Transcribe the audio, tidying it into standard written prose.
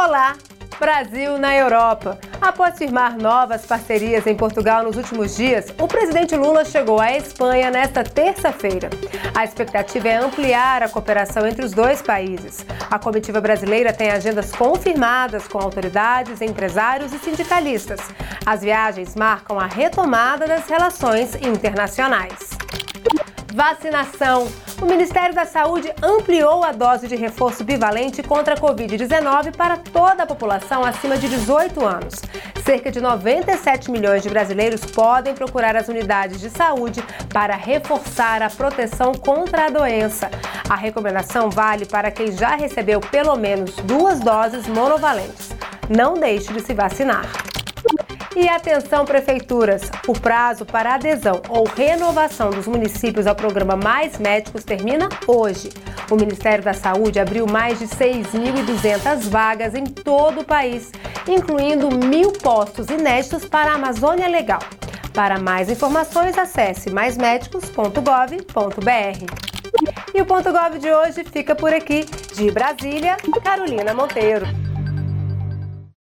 Olá, Brasil na Europa. Após firmar novas parcerias em Portugal nos últimos dias, o presidente Lula chegou à Espanha nesta terça-feira. A expectativa é ampliar a cooperação entre os dois países. A comitiva brasileira tem agendas confirmadas com autoridades, empresários e sindicalistas. As viagens marcam a retomada das relações internacionais. Vacinação. O Ministério da Saúde ampliou a dose de reforço bivalente contra a Covid-19 para toda a população acima de 18 anos. Cerca de 97 milhões de brasileiros podem procurar as unidades de saúde para reforçar a proteção contra a doença. A recomendação vale para quem já recebeu pelo menos 2 doses monovalentes. Não deixe de se vacinar. E atenção, prefeituras! O prazo para adesão ou renovação dos municípios ao programa Mais Médicos termina hoje. O Ministério da Saúde abriu mais de 6.200 vagas em todo o país, incluindo 1.000 postos inéditos para a Amazônia Legal. Para mais informações, acesse maismedicos.gov.br. E o Ponto Gov de hoje fica por aqui. De Brasília, Carolina Monteiro.